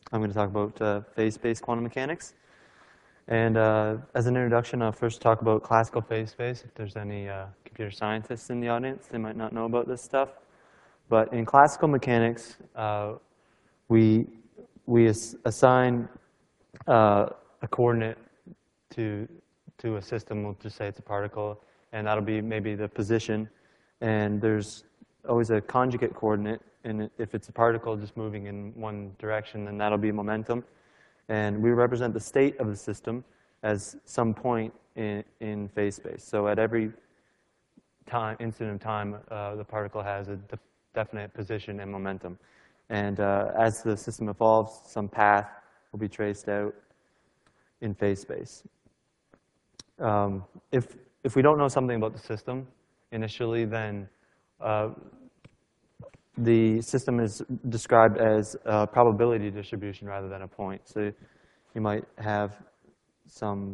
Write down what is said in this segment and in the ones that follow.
I'm going to talk about phase-space quantum mechanics. And as an introduction, I'll first talk about classical phase space. If there's any computer scientists in the audience, they might not know about this stuff. But in classical mechanics, we assign a coordinate to a system. We'll just say it's a particle, and that'll be maybe the position. And there's always a conjugate coordinate, and if it's a particle just moving in one direction, then that'll be momentum. And we represent the state of the system as some point in phase space. So at every instant of time, the particle has a definite position and momentum. And as the system evolves, some path will be traced out in phase space. If we don't know something about the system initially, then the system is described as a probability distribution rather than a point. So you might have some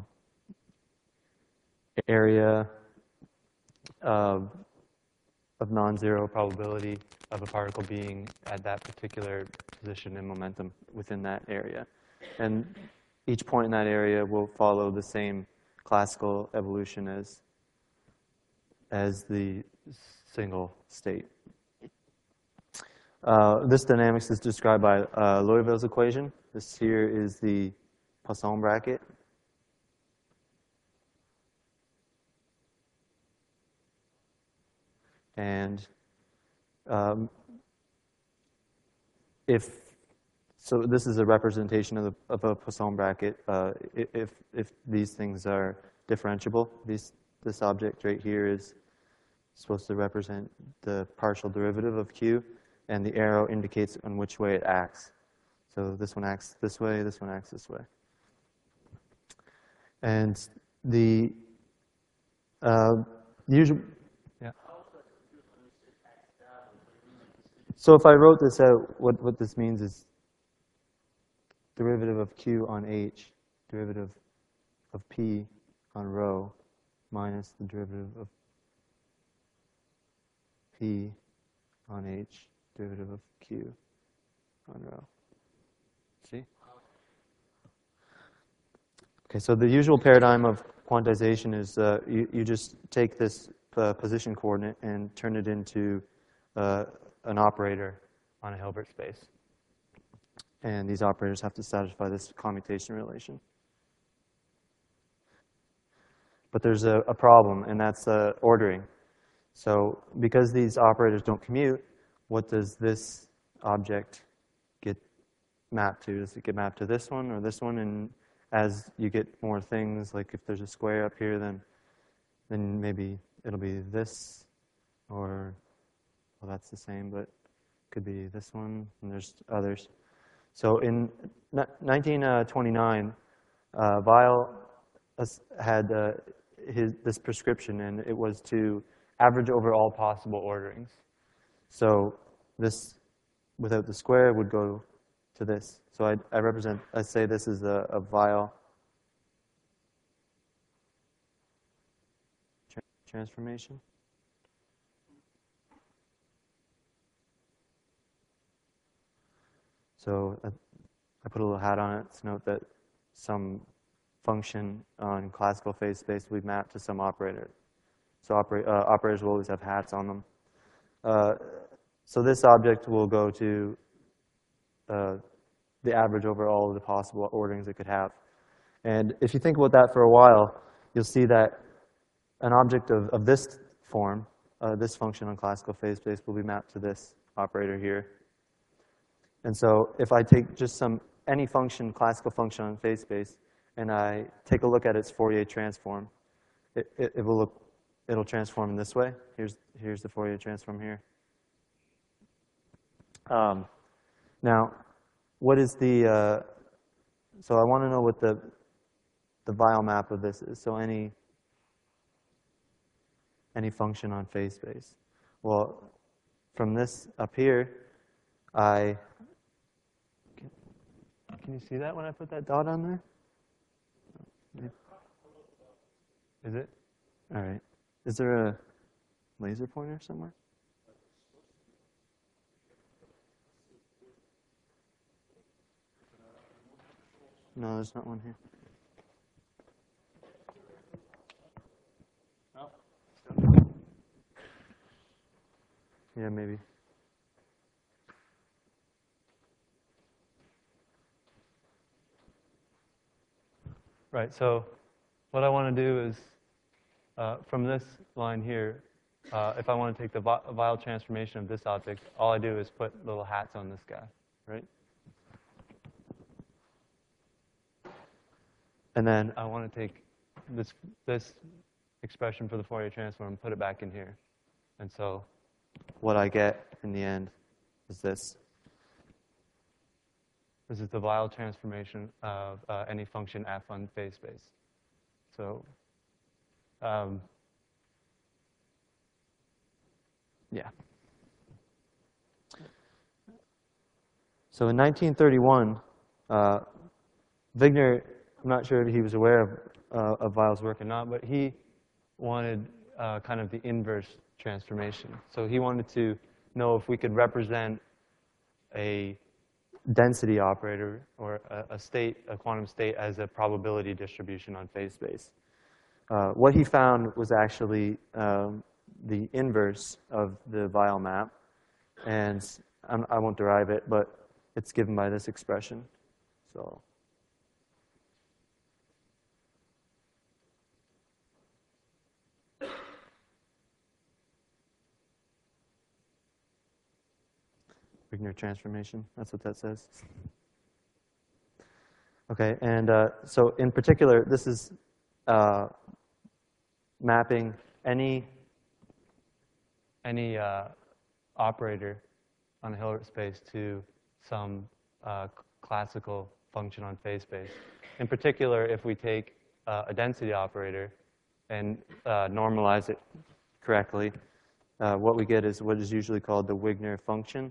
area of non-zero probability of a particle being at that particular position and momentum within that area. And each point in that area will follow the same classical evolution as the single state. This dynamics is described by Liouville's equation. This here is the Poisson bracket. And so this is a representation of a Poisson bracket. If these things are differentiable, this object right here is supposed to represent the partial derivative of Q, and the arrow indicates on which way it acts. So this one acts this way, this one acts this way. And the usual, yeah. So if I wrote this out, what this means is derivative of Q on H, derivative of P on rho, minus the derivative of P on H, derivative of Q on rho. See? Okay, so the usual paradigm of quantization is you just take this position coordinate and turn it into an operator on a Hilbert space. And these operators have to satisfy this commutation relation. But there's a problem, and that's ordering. So because these operators don't commute, what does this object get mapped to? Does it get mapped to this one or this one? And as you get more things, like if there's a square up here, then maybe it'll be this, or, well, that's the same, but it could be this one, and there's others. So in 1929, Weyl had this prescription, and it was to average over all possible orderings. So this, without the square, would go to this. So I say this is a Weyl transformation. So I put a little hat on it to note that some function on classical phase space will be mapped to some operator. So operators will always have hats on them. So this object will go to the average over all of the possible orderings it could have. And if you think about that for a while, you'll see that an object of this form, this function on classical phase space, will be mapped to this operator here. And so if I take just any function, classical function on phase space, and I take a look at its Fourier transform, it'll transform in this way. Here's the Fourier transform here. Now, what is the? So I want to know what the Weyl map of this is. So any function on phase space. Well, from this up here, can you see that when I put that dot on there? Is it? All right. Is there a laser pointer somewhere? No, there's not one here. Yeah, maybe. Right, so what I want to do is, from this line here, if I want to take the Weyl transformation of this object, all I do is put little hats on this guy, right? And then I want to take this expression for the Fourier transform and put it back in here. And so what I get in the end is this. This is the Weyl transformation of any function f on phase space. So, yeah. So in 1931, Wigner, I'm not sure if he was aware of Weyl's work or not, but he wanted kind of the inverse transformation. So he wanted to know if we could represent a density operator or a quantum state as a probability distribution on phase space. What he found was actually the inverse of the Weyl map, and I won't derive it, but it's given by this expression. So Wigner transformation, that's what that says. Okay, and so in particular, this is mapping any operator on a Hilbert space to some classical function on phase space. In particular, if we take a density operator and normalize it correctly, what we get is what is usually called the Wigner function.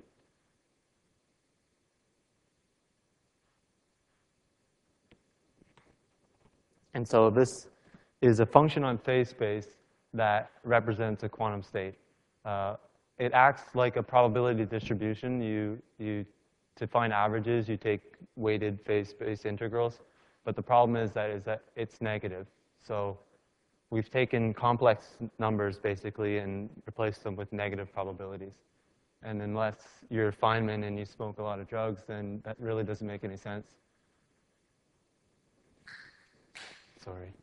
And so this is a function on phase space that represents a quantum state. It acts like a probability distribution. To find averages, you take weighted phase space integrals. But the problem is that it's negative. So we've taken complex numbers, basically, and replaced them with negative probabilities. And unless you're Feynman and you smoke a lot of drugs, then that really doesn't make any sense. Sorry.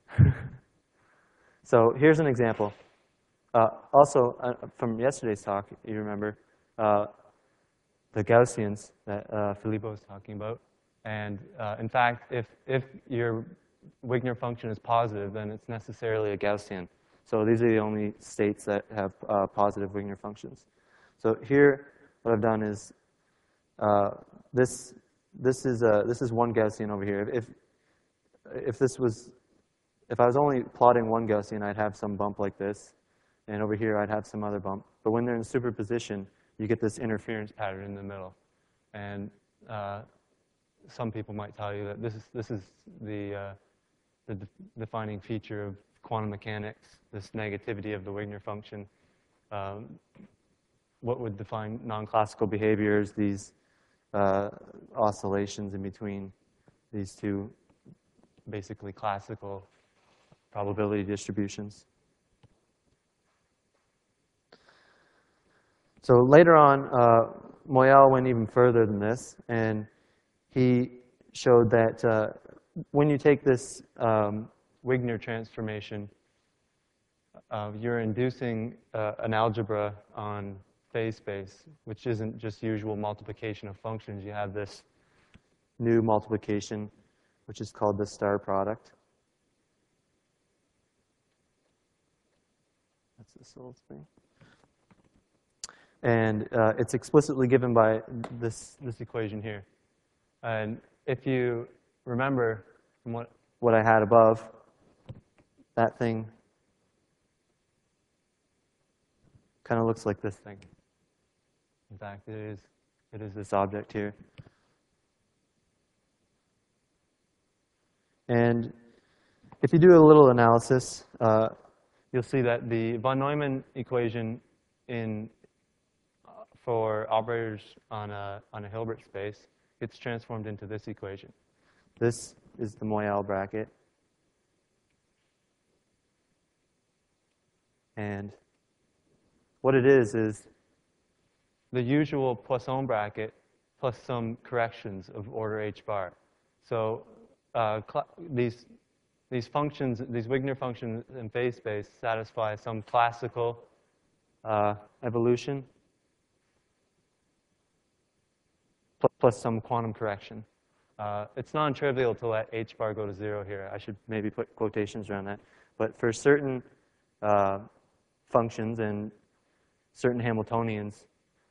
So here's an example. Also, from yesterday's talk, you remember, the Gaussians that Filippo was talking about. And in fact, if your Wigner function is positive, then it's necessarily a Gaussian. So these are the only states that have positive Wigner functions. So here, what I've done is this is one Gaussian over here. If I was only plotting one Gaussian, I'd have some bump like this, and over here I'd have some other bump. But when they're in superposition, you get this interference pattern in the middle. And some people might tell you that this is the defining feature of quantum mechanics, this negativity of the Wigner function. What would define non-classical behaviors, these oscillations in between these two basically classical probability distributions. So later on, Moyal went even further than this, and he showed that when you take this Wigner transformation, you're inducing an algebra on phase space, which isn't just usual multiplication of functions. You have this new multiplication, which is called the star product. That's this little thing. And it's explicitly given by this equation here. And if you remember from what I had above, that thing kind of looks like this thing. In fact, it is this object here. And if you do a little analysis, you'll see that the von Neumann equation for operators on a Hilbert space gets transformed into this equation. This is the Moyal bracket. And what it is the usual Poisson bracket plus some corrections of order h bar. So these functions, these Wigner functions in phase space satisfy some classical evolution plus some quantum correction. It's non-trivial to let h bar go to 0 here. I should maybe put quotations around that. But for certain functions and certain Hamiltonians,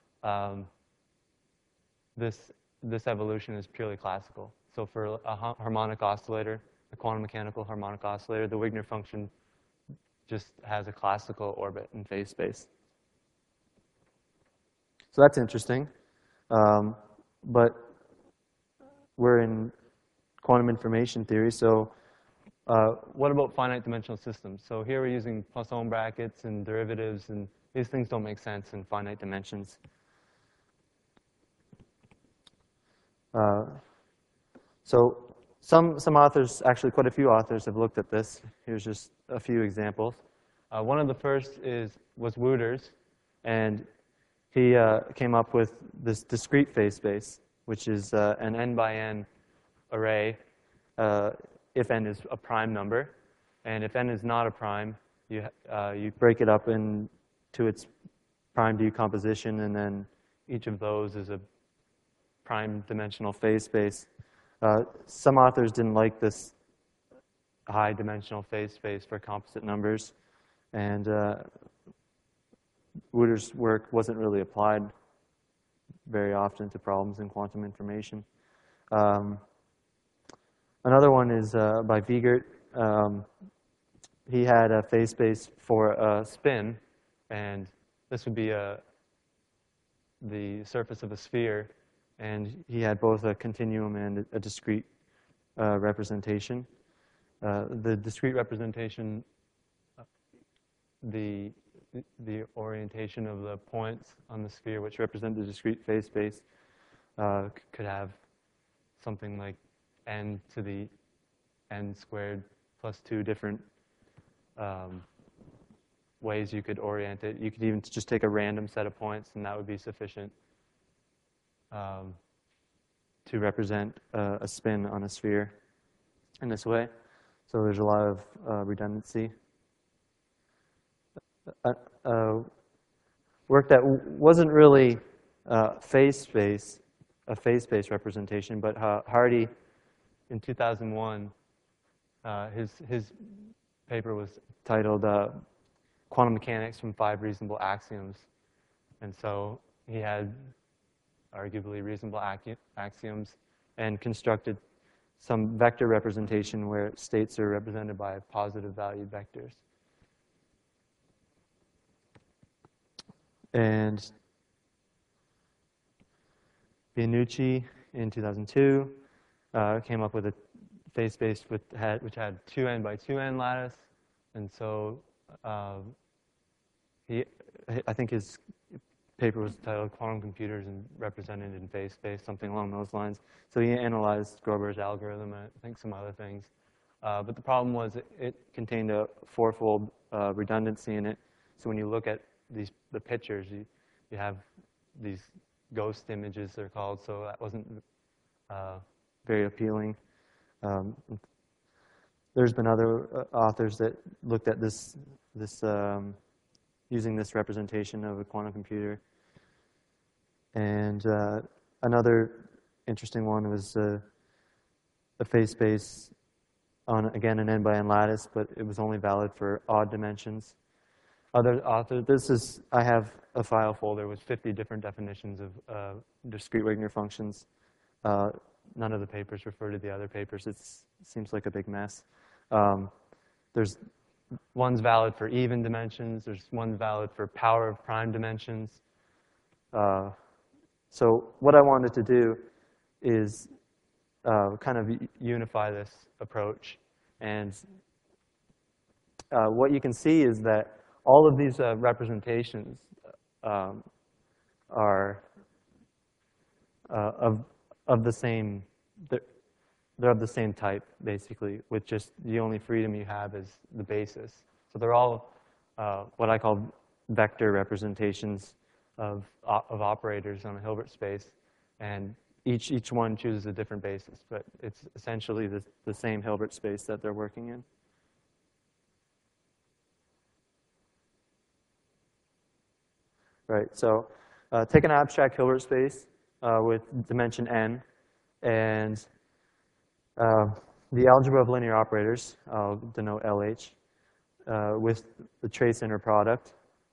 this evolution is purely classical. So for a harmonic oscillator, a quantum mechanical harmonic oscillator, the Wigner function just has a classical orbit in phase space. So that's interesting. But we're in quantum information theory, so what about finite dimensional systems? So here we're using Poisson brackets and derivatives, and these things don't make sense in finite dimensions. So some authors, actually quite a few authors, have looked at this. Here's just a few examples. One of the first was Wouters, and he came up with this discrete phase space, which is an n by n array if n is a prime number. And if n is not a prime, you break it up into its prime decomposition, and then each of those is a prime dimensional phase space. Some authors didn't like this high dimensional phase space for composite numbers, and Wouters' work wasn't really applied very often to problems in quantum information. Another one is by Wiegert. He had a phase space for a spin, and this would be the surface of a sphere, and he had both a continuum and a discrete representation. The discrete representation, the orientation of the points on the sphere which represent the discrete phase space could have something like n to the n squared plus 2 different ways you could orient it. You could even just take a random set of points, and that would be sufficient to represent a spin on a sphere in this way. So there's a lot of redundancy. Work that wasn't really a phase space representation, but Hardy in 2001, his paper was titled Quantum Mechanics from 5 Reasonable Axioms. And so he had arguably reasonable axioms and constructed some vector representation where states are represented by positive valued vectors. And Bianucci in 2002 came up with a phase space which had 2n by 2n lattice, and so I think his paper was titled Quantum Computers and Represented in Phase Space, something along those lines. So he analyzed Grober's algorithm and I think some other things. But the problem was it contained a 4-fold redundancy in it. So when you look at the pictures, you have these ghost images, they're called, so that wasn't very appealing. There's been other authors that looked at this using this representation of a quantum computer. And another interesting one was a phase space on, again, an n by n lattice, but it was only valid for odd dimensions. Other authors, I have a file folder with 50 different definitions of discrete Wigner functions. None of the papers refer to the other papers. It seems like a big mess. There's one's valid for even dimensions. There's one valid for power of prime dimensions. So what I wanted to do is kind of unify this approach. And what you can see is that all of these representations are of the same. they're of the same type, basically, with just the only freedom you have is the basis. So they're all what I call vector representations of operators on a Hilbert space, and each one chooses a different basis, but it's essentially the same Hilbert space that they're working in. Right, so take an abstract Hilbert space with dimension n, and the algebra of linear operators, I'll denote LH, with the trace inner product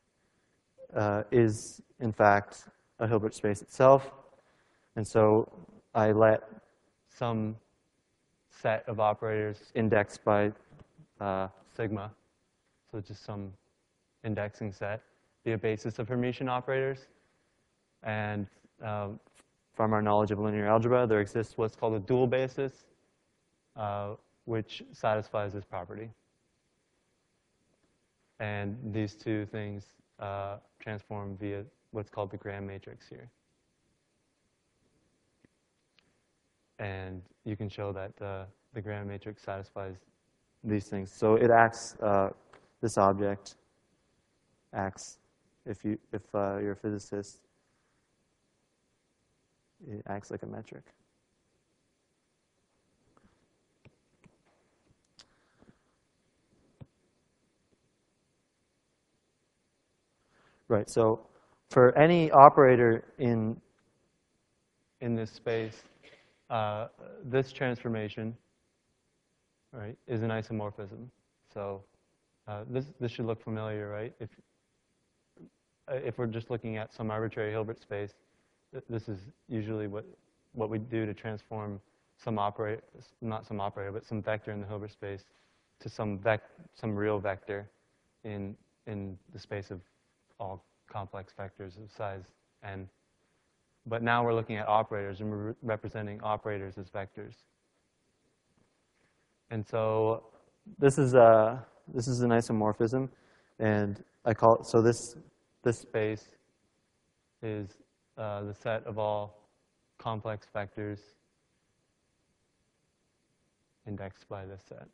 is, in fact, a Hilbert space itself. And so I let some set of operators indexed by sigma, so just some indexing set, be a basis of Hermitian operators. And from our knowledge of linear algebra, there exists what's called a dual basis, which satisfies this property. And these two things transform via what's called the Graham matrix here. And you can show that the Graham matrix satisfies these things. So it acts, this object acts, if you're a physicist, it acts like a metric. Right, so for any operator in this space, this transformation, right, is an isomorphism. So this should look familiar, right? If we're just looking at some arbitrary Hilbert space, this is usually what we do to transform some operator, not some operator, but some vector in the Hilbert space to some real vector in the space of all complex vectors of size n. But now we're looking at operators, and we're representing operators as vectors. And so this is an isomorphism, and I call it, so this space is the set of all complex vectors indexed by this set.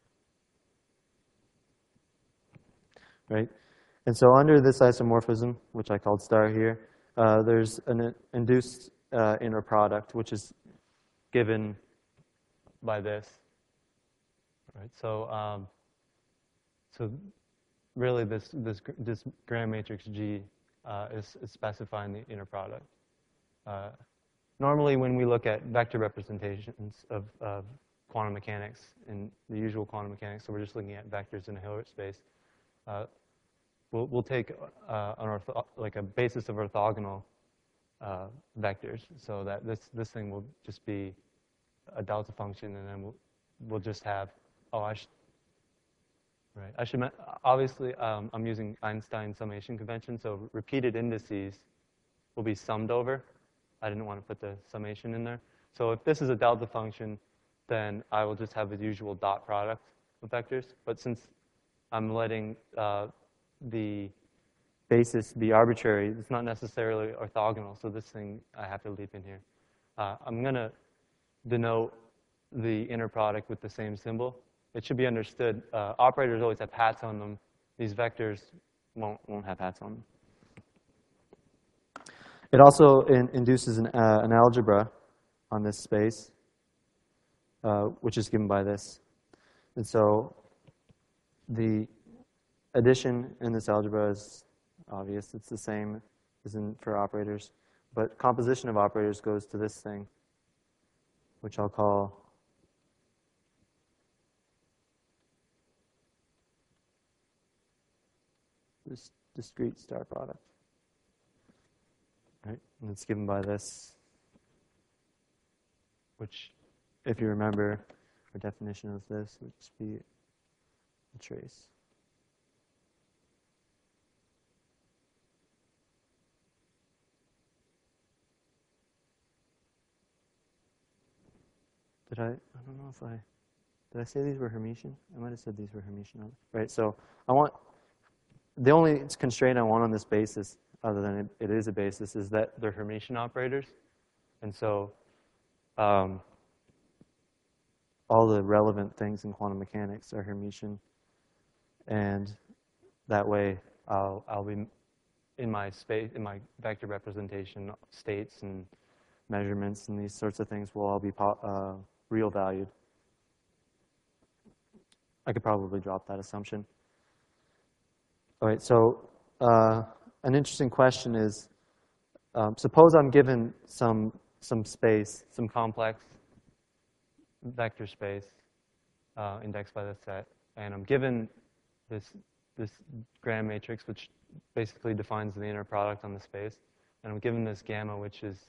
Right? And so under this isomorphism, which I called star here, there's an induced inner product, which is given by this. Right? So, so really, this Graham matrix G is specifying the inner product. Normally, when we look at vector representations of quantum mechanics in the usual quantum mechanics, so we're just looking at vectors in a Hilbert space. We'll take like a basis of orthogonal vectors, so that this thing will just be a delta function, and then we'll just have obviously I'm using Einstein summation convention, so repeated indices will be summed over. I didn't want to put the summation in there. So if this is a delta function, then I will just have the usual dot product of vectors. But since I'm letting the basis be arbitrary, it's not necessarily orthogonal, so this thing I have to leap in here. I'm going to denote the inner product with the same symbol. It should be understood. Operators always have hats on them. These vectors won't have hats on them. It also induces an algebra on this space, which is given by this. And so the addition in this algebra is obvious. It's the same as for operators. But composition of operators goes to this thing, which I'll call this discrete star product. Right? And it's given by this, which, if you remember, our definition of this would just be a trace. I don't know if did I say these were Hermitian? I might have said these were Hermitian. Right, so the only constraint I want on this basis, other than it is a basis, is that they're Hermitian operators. And so all all the relevant things in quantum mechanics are Hermitian, and that way I'll be in my space, in my vector representation, states and measurements and these sorts of things will all be real valued. I could probably drop that assumption. All right, so an interesting question is, suppose I'm given some space, some complex vector space indexed by this set, and I'm given this Gram matrix, which basically defines the inner product on the space, and I'm given this gamma, which is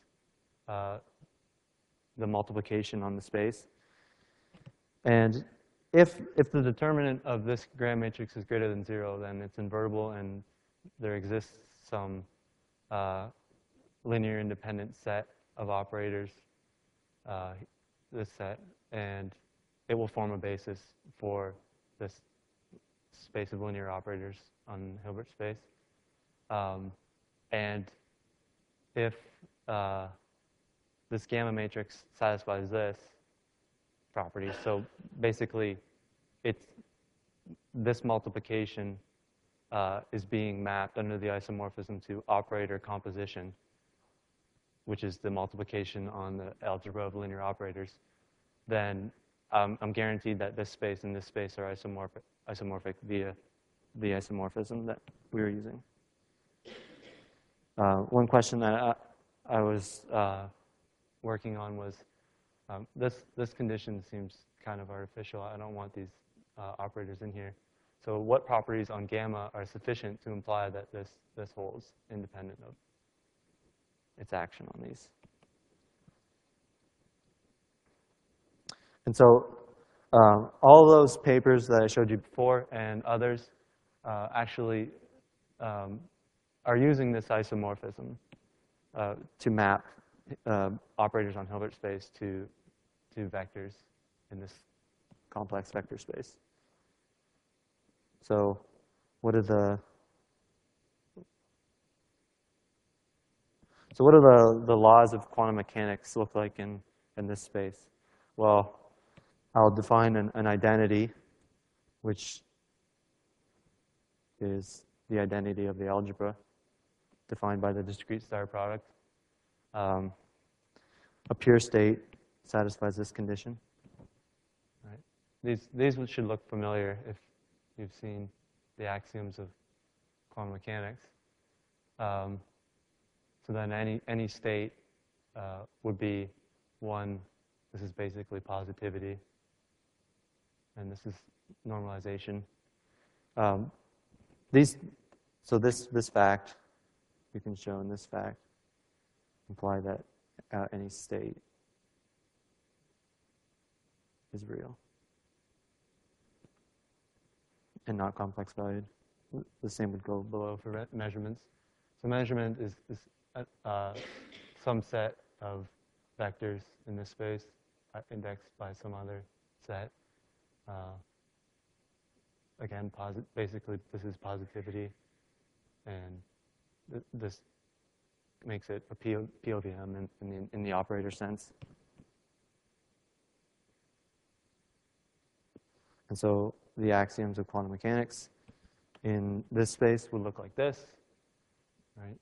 the multiplication on the space. And if the determinant of this Gram matrix is greater than 0, then it's invertible, and there exists some linear independent set of operators, this set, and it will form a basis for this space of linear operators on Hilbert space. And if this gamma matrix satisfies this property, so basically this multiplication is being mapped under the isomorphism to operator composition, which is the multiplication on the algebra of linear operators, then I'm guaranteed that this space and this space are isomorphic via the isomorphism that we were using. One question that I was working on was, this condition seems kind of artificial. I don't want these operators in here. So what properties on gamma are sufficient to imply that this holds independent of its action on these? And so all those papers that I showed you before and others actually are using this isomorphism to map operators on Hilbert space to vectors in this complex vector space. So what are the laws of quantum mechanics look like in this space? Well, I'll define an identity, which is the identity of the algebra, defined by the discrete star product. A pure state satisfies this condition. Right? These should look familiar if you've seen the axioms of quantum mechanics. So then any state would be one. This is basically positivity, and this is normalization. So this fact, we can show in this fact, imply that any state is real and not complex valued. The same would go below for measurements. So measurement is some set of vectors in this space indexed by some other set. Again, basically this is positivity, and this makes it a POVM in the operator sense. And so the axioms of quantum mechanics in this space would look like this, right?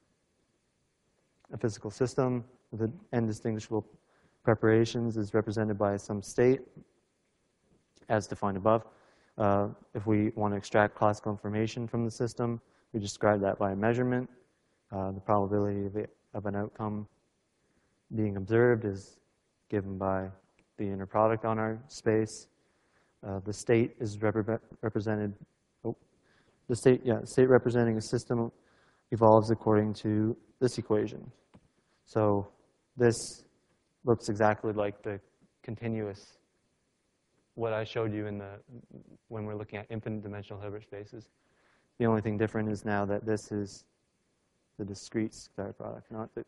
A physical system with indistinguishable preparations is represented by some state, as defined above. If we want to extract classical information from the system, we describe that by a measurement. The probability of an outcome being observed is given by the inner product on our space. The state is represented. The state representing a system evolves according to this equation. So this looks exactly like the continuous, what I showed you when we're looking at infinite dimensional Hilbert spaces. The only thing different is now that this is the discrete star product,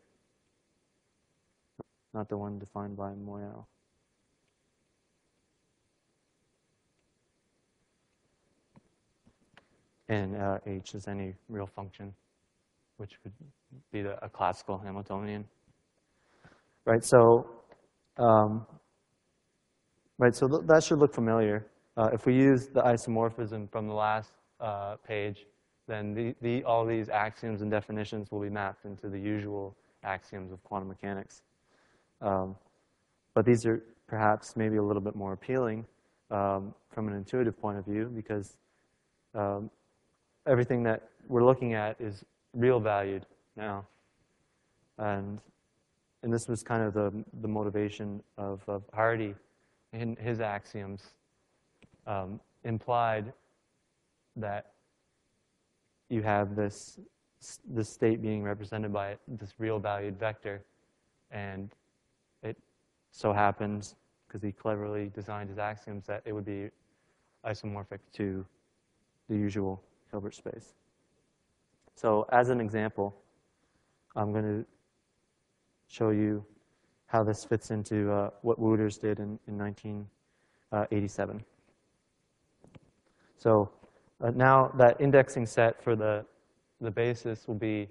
not the one defined by Moyal. And H is any real function, which would be a classical Hamiltonian. Right, so Right, so that should look familiar. If we use the isomorphism from the last page, then all these axioms and definitions will be mapped into the usual axioms of quantum mechanics. But these are perhaps maybe a little bit more appealing from an intuitive point of view, because everything that we're looking at is real valued now. And this was kind of the motivation of Hardy in his axioms, implied that you have this state being represented by this real valued vector, and it so happens, because he cleverly designed his axioms, that it would be isomorphic to the usual Hilbert space. So as an example, I'm going to show you how this fits into what Wouters did in 1987. So now that indexing set for the basis will be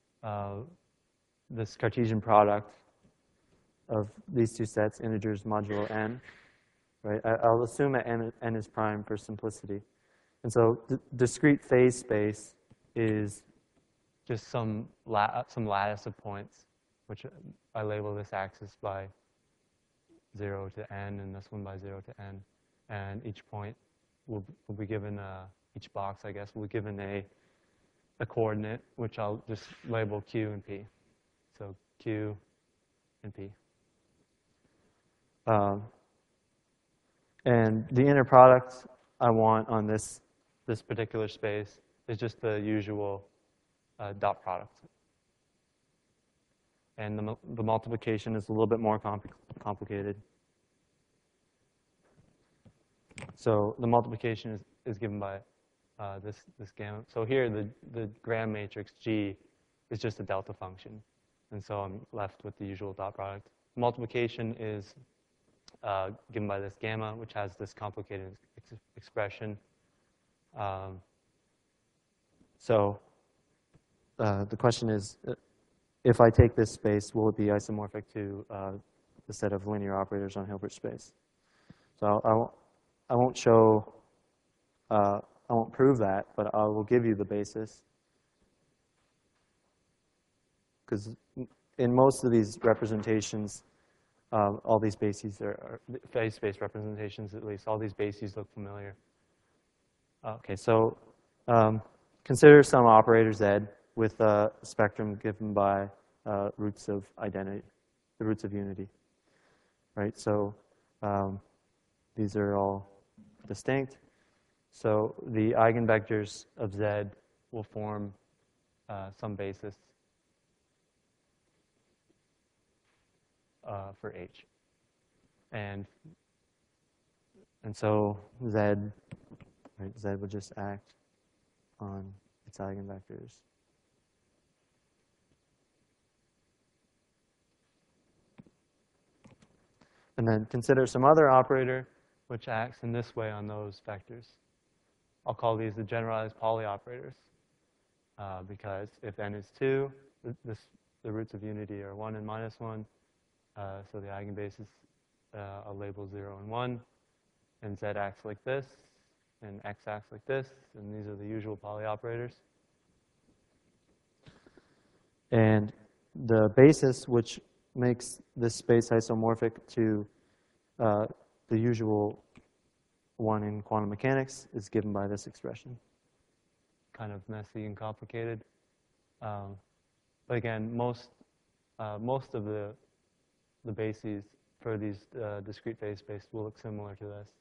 this Cartesian product of these two sets, integers modulo n. Right? I'll assume that n is prime for simplicity. And so discrete phase space is just some lattice of points, which I label this axis by 0 to n, and this one by 0 to n. And each point will be given, each box, I guess, will be given a coordinate, which I'll just label q and p. So q and p. And the inner product I want on this particular space is just the usual dot product. And the multiplication is a little bit more complicated. So the multiplication is given by this gamma. So here the Gram matrix G is just a delta function. And so I'm left with the usual dot product. Multiplication is given by this gamma, which has this complicated expression. So the question is, if I take this space, will it be isomorphic to the set of linear operators on Hilbert space? So I won't show, I won't prove that, but I will give you the basis. Because in most of these representations, all these bases are phase space representations, at least. All these bases look familiar. Okay, so consider some operator Z with a spectrum given by roots of identity, the roots of unity, right? So these are all distinct. So the eigenvectors of Z will form some basis for H. And so Z, right, Z would just act on its eigenvectors. And then consider some other operator which acts in this way on those vectors. I'll call these the generalized Pauli operators, because if n is 2, the roots of unity are 1 and minus 1. So the eigenbasis I'll label 0 and 1. And Z acts like this, and X acts like this. And these are the usual Pauli operators. And the basis which makes this space isomorphic to the usual one in quantum mechanics is given by this expression. Kind of messy and complicated. But again, most of the bases for these discrete phase space will look similar to this.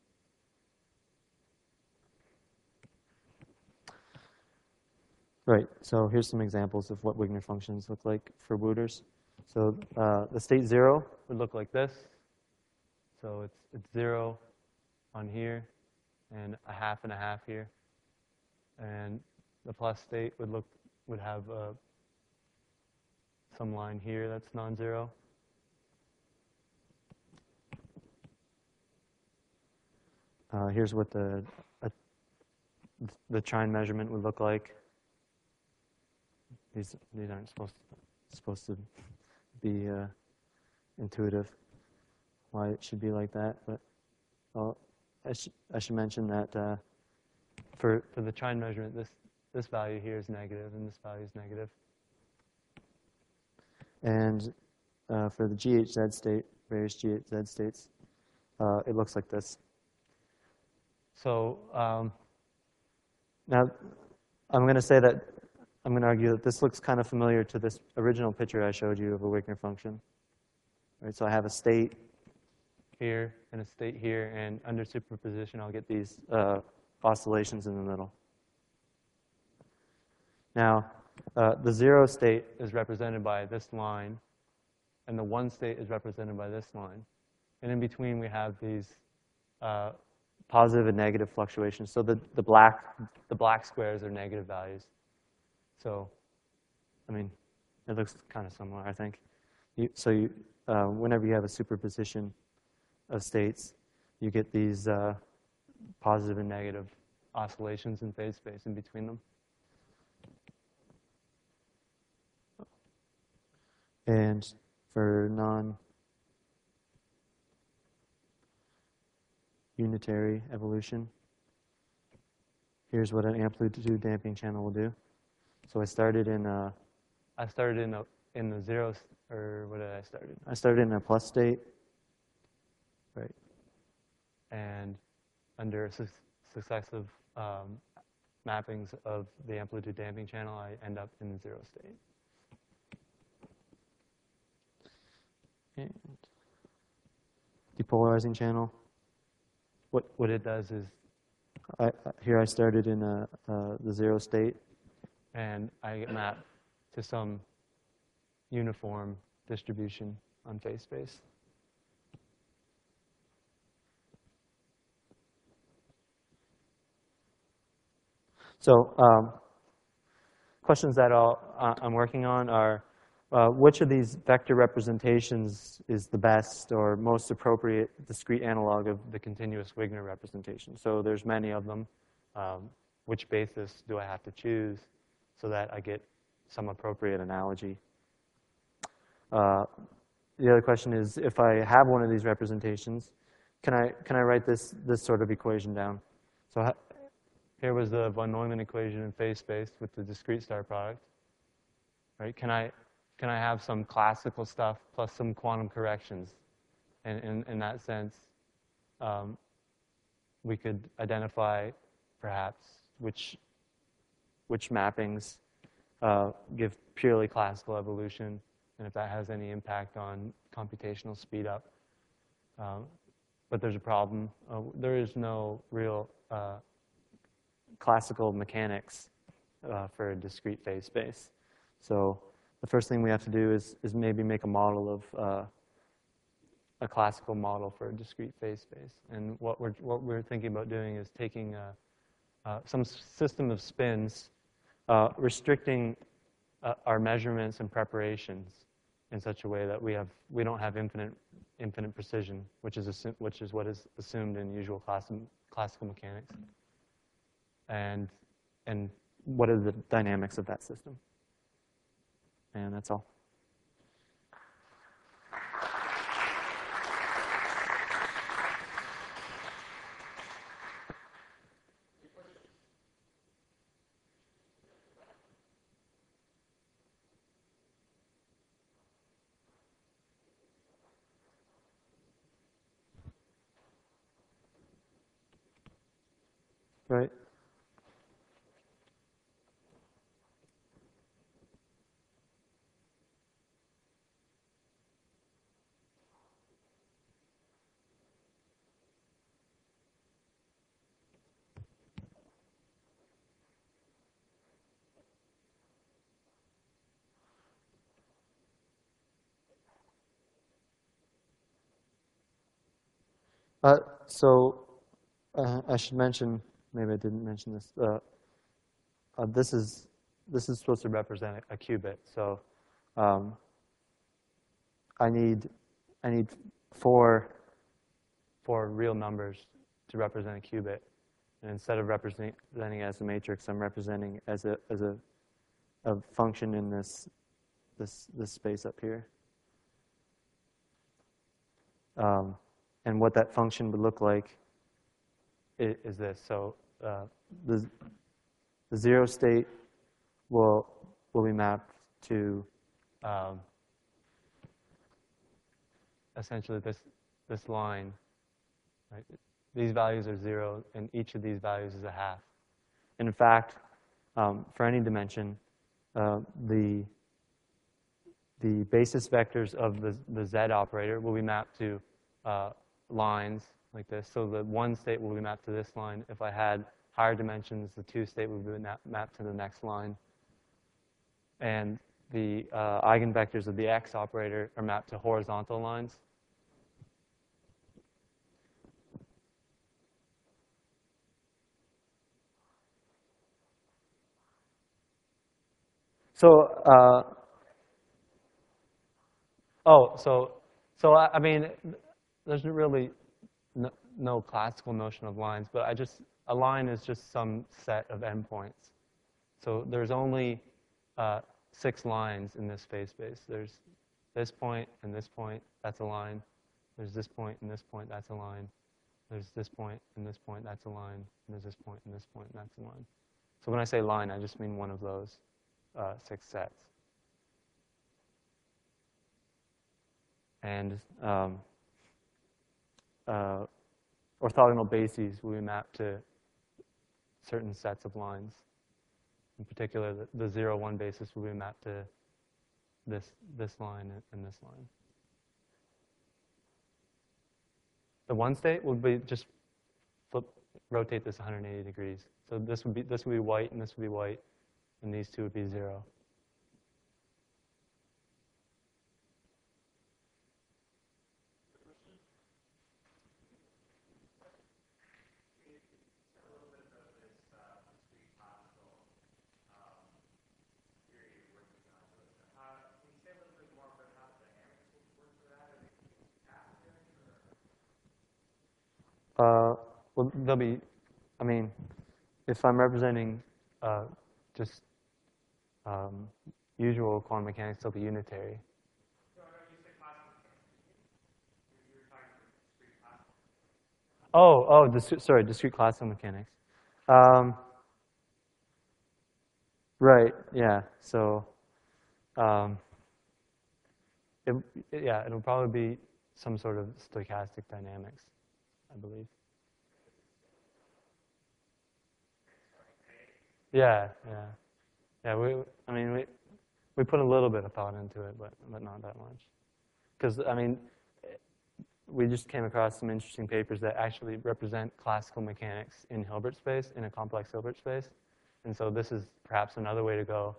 Right, so here's some examples of what Wigner functions look like for Wouters. So the state 0 would look like this. So it's 0 on here, and a half here. And the plus state would have some line here that's non-zero. Here's what the trine measurement would look like. These aren't supposed to be intuitive why it should be like that, but Well, I should mention that for the trine measurement, this value here is negative, and this value is negative. And for the GHZ state, various GHZ states, it looks like this. So now I'm going to say that I'm going to argue that this looks kind of familiar to this original picture I showed you of a Wigner function. Right, so I have a state here and a state here, and under superposition, I'll get these oscillations in the middle. Now, the 0 state is represented by this line, and the 1 state is represented by this line. And in between, we have these positive and negative fluctuations. So the black squares are negative values. So, I mean, it looks kind of similar, I think. Whenever you have a superposition of states, you get these positive and negative oscillations in phase space in between them. And for non-unitary evolution, here's what an amplitude damping channel will do. So I started in the 0, or what did I start in? I started in a plus state, right? And under successive mappings of the amplitude damping channel, I end up in the 0 state. And depolarizing channel. What it does is, here I started in the 0 state, and I get mapped to some uniform distribution on phase space. So questions that I'm working on are, which of these vector representations is the best or most appropriate discrete analog of the continuous Wigner representation? So there's many of them. Which basis do I have to choose so that I get some appropriate analogy? The other question is, if I have one of these representations, can I write this sort of equation down? So here was the von Neumann equation in phase space with the discrete star product. Right? Can I have some classical stuff plus some quantum corrections? And in that sense, we could identify perhaps which mappings give purely classical evolution, and if that has any impact on computational speed up. But there's a problem. There is no real classical mechanics for a discrete phase space. So the first thing we have to do is maybe make a model of a classical model for a discrete phase space. And what we're thinking about doing is taking some system of spins, restricting our measurements and preparations in such a way that we don't have infinite precision, which is what is assumed in usual classical mechanics. And what are the dynamics of that system? And that's all. Right. I should mention, maybe I didn't mention this. This is supposed to represent a qubit. So I need four real numbers to represent a qubit. And instead of representing it as a matrix, I'm representing as a function in this space up here. And what that function would look like is this. So the zero state will be mapped to essentially this line, right? These values are 0, and each of these values is a half. And in fact, for any dimension, the basis vectors of the z operator will be mapped to lines like this. So the 1 state will be mapped to this line. If I had higher dimensions, the 2 state would be mapped to the next line. And the eigenvectors of the x operator are mapped to horizontal lines. So, I mean, there's really no classical notion of lines, but a line is just some set of endpoints. So there's only 6 lines in this phase space. There's this point and this point, that's a line. There's this point and this point, that's a line. There's this point and this point, that's a line. And there's this point and this point, and that's a line. So when I say line, I just mean one of those 6 sets. And orthogonal bases will be mapped to certain sets of lines. In particular, the 0, 1 basis will be mapped to this line and this line. The 1 state would be just rotate this 180 degrees. So this would be white, and this would be white, and these two would be 0. Well, there'll be, I mean, if I'm representing just usual quantum mechanics, they'll be unitary. No, you said classical mechanics. You were talking about discrete classical. Sorry, discrete classical mechanics. Right, yeah. So, it'll probably be some sort of stochastic dynamics, I believe. Yeah. I mean, we put a little bit of thought into it, but not that much. Because, I mean, we just came across some interesting papers that actually represent classical mechanics in Hilbert space, in a complex Hilbert space. And so this is perhaps another way to go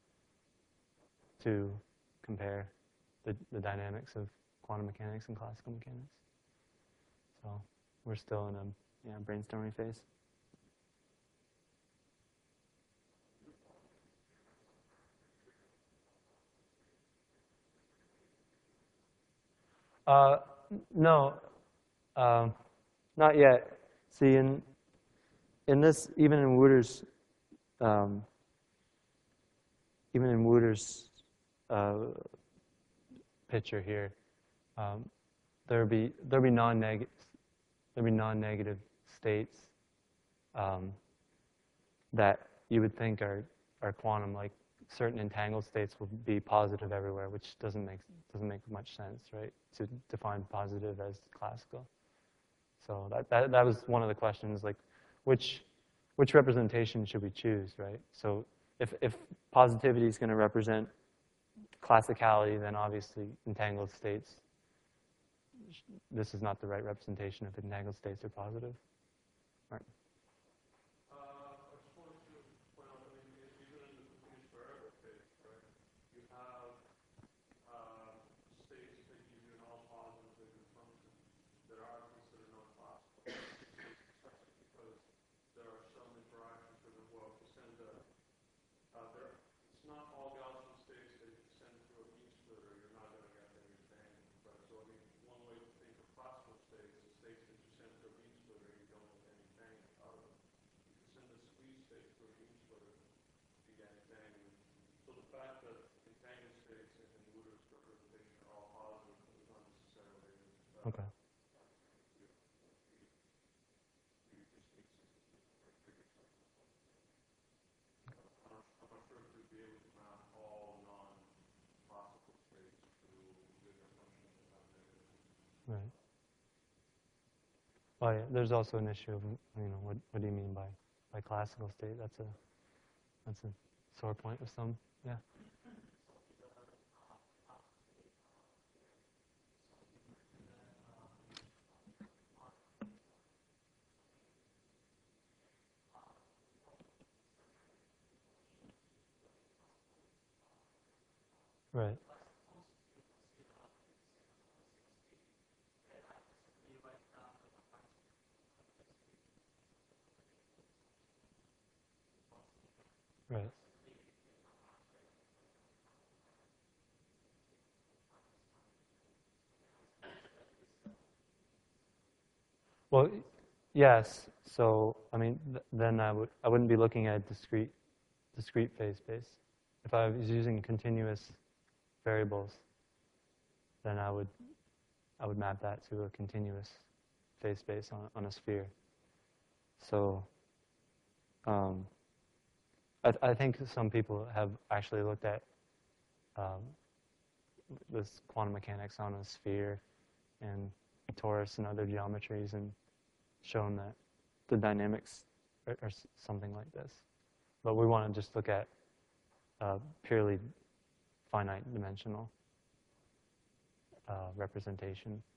to compare the dynamics of quantum mechanics and classical mechanics. So we're still in a brainstorming phase. No, not yet. See, in this, even in Wooter's picture here, there'll be non-negative states that you would think are quantum, like certain entangled states will be positive everywhere, which doesn't make much sense, right? To define positive as classical. So that was one of the questions, like which representation should we choose, right? So if positivity is going to represent classicality, then obviously entangled states, this is not the right representation if entangled states are positive. Right. Okay. Oh yeah, there's also an issue of, what do you mean by classical state? That's a sore point with some. Yeah. Right. Right. Well, yes. So, I mean, then I wouldn't be looking at discrete phase space. If I was using continuous variables, then I would map that to a continuous phase space on a sphere. So, um, I think some people have actually looked at um, this quantum mechanics on a sphere and torus and other geometries and shown that the dynamics are something like this. But we want to just look at purely finite dimensional representation.